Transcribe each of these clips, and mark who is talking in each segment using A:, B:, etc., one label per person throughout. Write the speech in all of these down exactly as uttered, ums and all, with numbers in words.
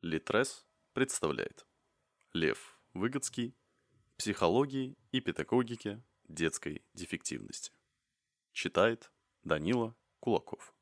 A: Литрес представляет Лев Выгодский. Психологии и педагогики детской дефективности. Читает Данила Кулаков.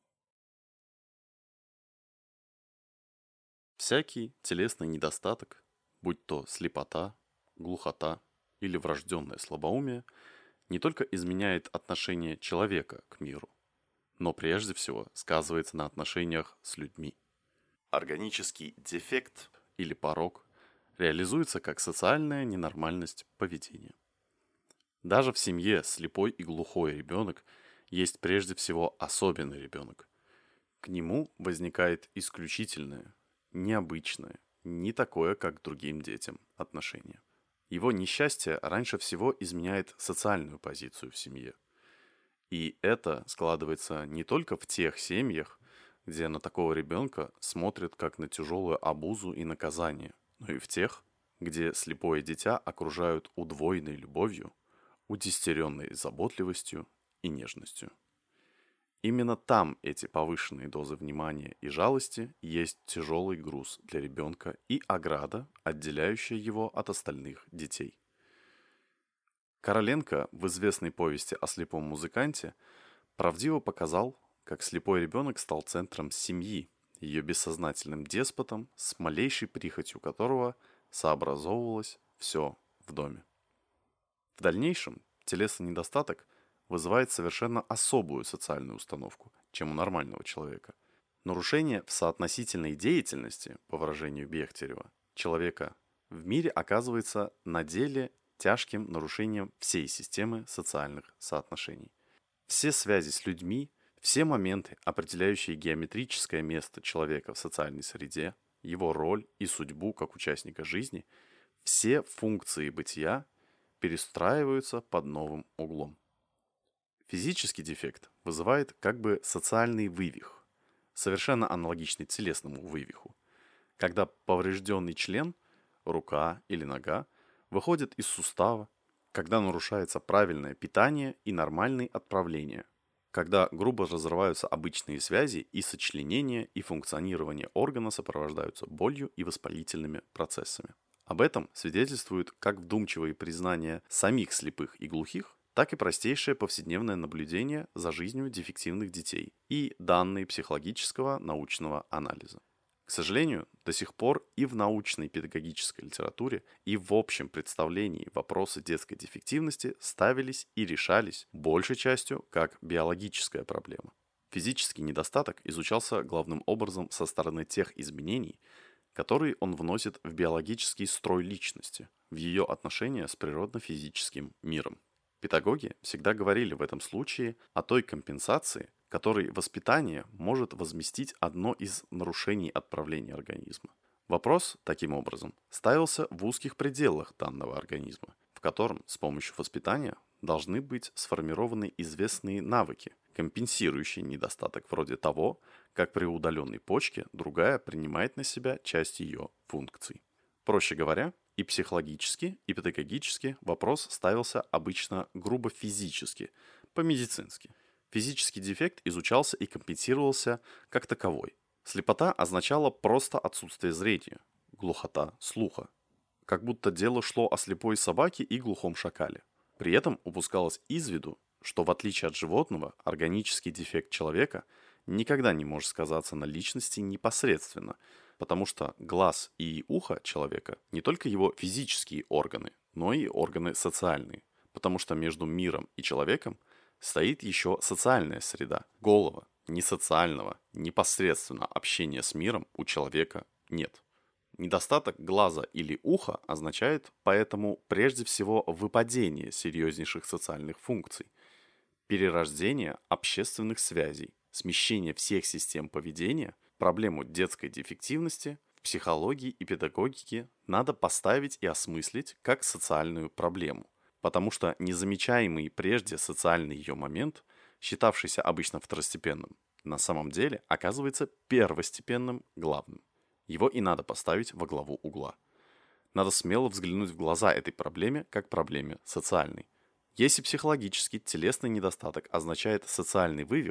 A: Всякий телесный недостаток, будь то слепота, глухота или врожденное слабоумие, не только изменяет отношение человека к миру, но прежде всего сказывается на отношениях с людьми. Органический дефект или порок реализуется как социальная ненормальность поведения. Даже в семье слепой и глухой ребенок есть прежде всего особенный ребенок. К нему возникает исключительное, необычное, не такое, как к другим детям, отношение. Его несчастье раньше всего изменяет социальную позицию в семье. И это складывается не только в тех семьях, где на такого ребенка смотрят как на тяжелую обузу и наказание, но и в тех, где слепое дитя окружают удвоенной любовью, удестеренной заботливостью и нежностью. Именно там эти повышенные дозы внимания и жалости есть тяжелый груз для ребенка и ограда, отделяющая его от остальных детей. Короленко в известной повести о слепом музыканте правдиво показал, как слепой ребенок стал центром семьи, ее бессознательным деспотом, с малейшей прихотью которого сообразовывалось все в доме. В дальнейшем телесный недостаток вызывает совершенно особую социальную установку, чем у нормального человека. Нарушение в соотносительной деятельности, по выражению Бехтерева, человека в мире оказывается на деле тяжким нарушением всей системы социальных соотношений. Все связи с людьми, все моменты, определяющие геометрическое место человека в социальной среде, его роль и судьбу как участника жизни, все функции бытия перестраиваются под новым углом. Физический дефект вызывает как бы социальный вывих, совершенно аналогичный телесному вывиху, когда поврежденный член, рука или нога, выходит из сустава, когда нарушается правильное питание и нормальные отправления, когда грубо разрываются обычные связи и сочленения и функционирование органа сопровождаются болью и воспалительными процессами. Об этом свидетельствуют как вдумчивые признания самих слепых и глухих, так и простейшее повседневное наблюдение за жизнью дефективных детей и данные психологического научного анализа. К сожалению, до сих пор и в научной педагогической литературе, и в общем представлении вопросы детской дефективности ставились и решались большей частью как биологическая проблема. Физический недостаток изучался главным образом со стороны тех изменений, которые он вносит в биологический строй личности, в ее отношения с природно-физическим миром. Педагоги всегда говорили в этом случае о той компенсации, который воспитание может возместить одно из нарушений отправления организма. Вопрос, таким образом, ставился в узких пределах данного организма, в котором с помощью воспитания должны быть сформированы известные навыки, компенсирующие недостаток вроде того, как при удаленной почке другая принимает на себя часть ее функций. Проще говоря, и психологически, и педагогически вопрос ставился обычно грубо физически, по-медицински. Физический дефект изучался и компенсировался как таковой. Слепота означала просто отсутствие зрения, глухота слуха. Как будто дело шло о слепой собаке и глухом шакале. При этом упускалось из виду, что в отличие от животного, органический дефект человека никогда не может сказаться на личности непосредственно, потому что глаз и ухо человека не только его физические органы, но и органы социальные, потому что между миром и человеком стоит еще социальная среда. Голого, несоциального, непосредственно общения с миром у человека нет. Недостаток глаза или уха означает поэтому прежде всего выпадение серьезнейших социальных функций, перерождение общественных связей, смещение всех систем поведения. Проблему детской дефективности в психологии и педагогике надо поставить и осмыслить как социальную проблему, потому что незамечаемый прежде социальный ее момент, считавшийся обычно второстепенным, на самом деле оказывается первостепенным, главным. Его и надо поставить во главу угла. Надо смело взглянуть в глаза этой проблеме как проблеме социальной. Если психологический телесный недостаток означает социальный вывих,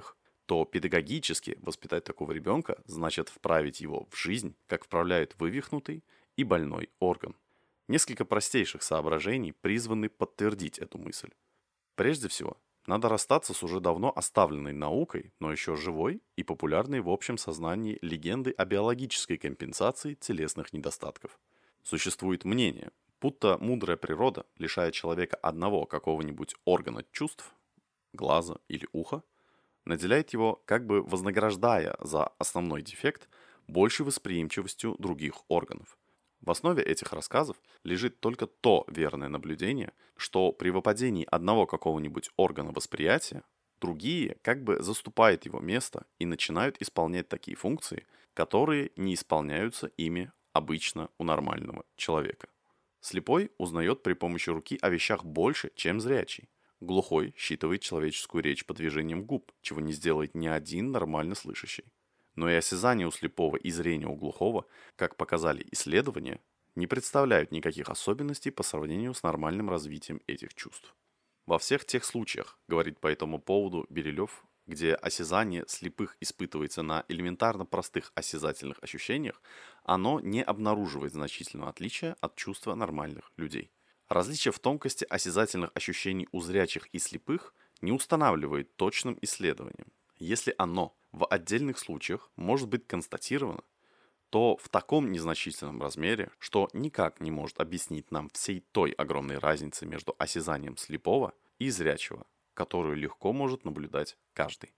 A: то педагогически воспитать такого ребенка значит вправить его в жизнь, как вправляют вывихнутый и больной орган. Несколько простейших соображений призваны подтвердить эту мысль. Прежде всего, надо расстаться с уже давно оставленной наукой, но еще живой и популярной в общем сознании легендой о биологической компенсации телесных недостатков. Существует мнение, будто мудрая природа лишает человека одного какого-нибудь органа чувств, глаза или уха, наделяет его, как бы вознаграждая за основной дефект, большей восприимчивостью других органов. В основе этих рассказов лежит только то верное наблюдение, что при выпадении одного какого-нибудь органа восприятия, другие как бы заступают его место и начинают исполнять такие функции, которые не исполняются ими обычно у нормального человека. Слепой узнает при помощи руки о вещах больше, чем зрячий. Глухой считывает человеческую речь по движениям губ, чего не сделает ни один нормально слышащий. Но и осязание у слепого и зрение у глухого, как показали исследования, не представляют никаких особенностей по сравнению с нормальным развитием этих чувств. Во всех тех случаях, говорит по этому поводу Берилев, где осязание слепых испытывается на элементарно простых осязательных ощущениях, оно не обнаруживает значительного отличия от чувства нормальных людей. Различие в тонкости осязательных ощущений у зрячих и слепых не устанавливает точным исследованием. Если оно в отдельных случаях может быть констатировано, то в таком незначительном размере, что никак не может объяснить нам всей той огромной разницы между осязанием слепого и зрячего, которую легко может наблюдать каждый.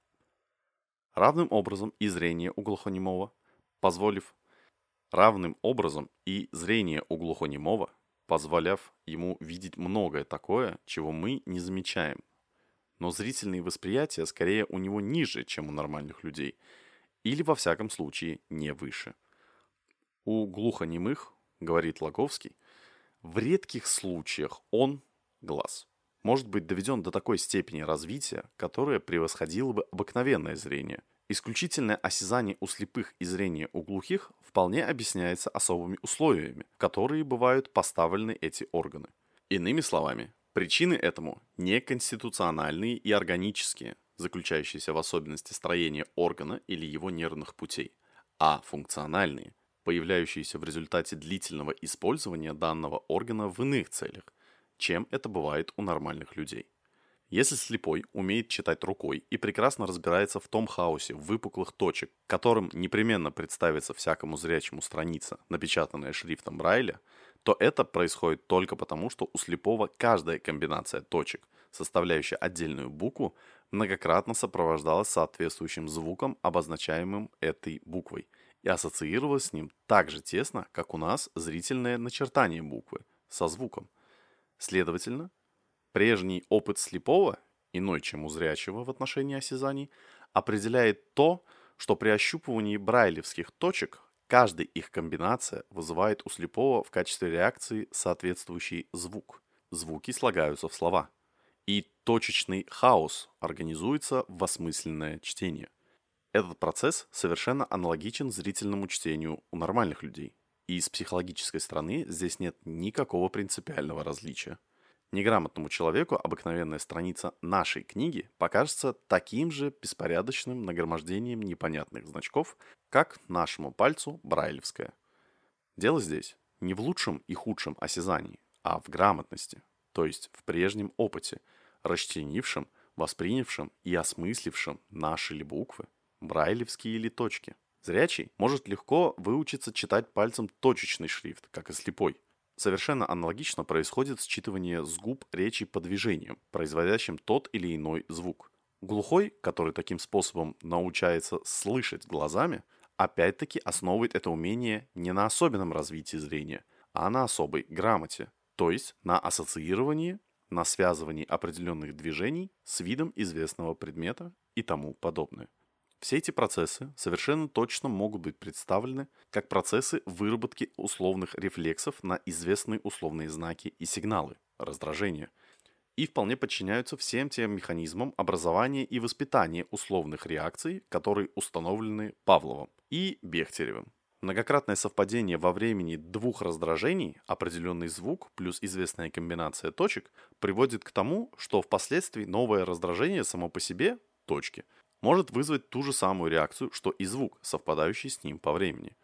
A: Равным образом и зрение у глухонемого, позволив равным образом и зрение у глухонемого, позволяв ему видеть многое такое, чего мы не замечаем. Но зрительные восприятия скорее у него ниже, чем у нормальных людей, или во всяком случае не выше. У глухонемых, говорит Лаговский, в редких случаях он, глаз, может быть доведен до такой степени развития, которая превосходила бы обыкновенное зрение. Исключительное осязание у слепых и зрение у глухих вполне объясняется особыми условиями, в которые бывают поставлены эти органы. Иными словами, причины этому не конституциональные и органические, заключающиеся в особенности строения органа или его нервных путей, а функциональные, появляющиеся в результате длительного использования данного органа в иных целях, чем это бывает у нормальных людей. Если слепой умеет читать рукой и прекрасно разбирается в том хаосе выпуклых точек, которым непременно представится всякому зрячему страница, напечатанная шрифтом Брайля, то это происходит только потому, что у слепого каждая комбинация точек, составляющая отдельную букву, многократно сопровождалась соответствующим звуком, обозначаемым этой буквой, и ассоциировалась с ним так же тесно, как у нас зрительное начертание буквы со звуком. Следовательно, прежний опыт слепого, иной, чем у зрячего в отношении осязаний, определяет то, что при ощупывании брайлевских точек каждая их комбинация вызывает у слепого в качестве реакции соответствующий звук. Звуки слагаются в слова. И точечный хаос организуется в осмысленное чтение. Этот процесс совершенно аналогичен зрительному чтению у нормальных людей. И с психологической стороны здесь нет никакого принципиального различия. Неграмотному человеку обыкновенная страница нашей книги покажется таким же беспорядочным нагромождением непонятных значков, как нашему пальцу брайлевская. Дело здесь не в лучшем и худшем осязании, а в грамотности, то есть в прежнем опыте, расчленившем, воспринявшем и осмыслившем наши ли буквы, брайлевские или точки. Зрячий может легко выучиться читать пальцем точечный шрифт, как и слепой. Совершенно аналогично происходит считывание с губ речи по движениям, производящим тот или иной звук. Глухой, который таким способом научается слышать глазами, опять-таки основывает это умение не на особенном развитии зрения, а на особой грамоте, то есть на ассоциировании, на связывании определенных движений с видом известного предмета и тому подобное. Все эти процессы совершенно точно могут быть представлены как процессы выработки условных рефлексов на известные условные знаки и сигналы, раздражения, и вполне подчиняются всем тем механизмам образования и воспитания условных реакций, которые установлены Павловым и Бехтеревым. Многократное совпадение во времени двух раздражений, определенный звук плюс известная комбинация точек, приводит к тому, что впоследствии новое раздражение само по себе, точки, может вызвать ту же самую реакцию, что и звук, совпадающий с ним по времени.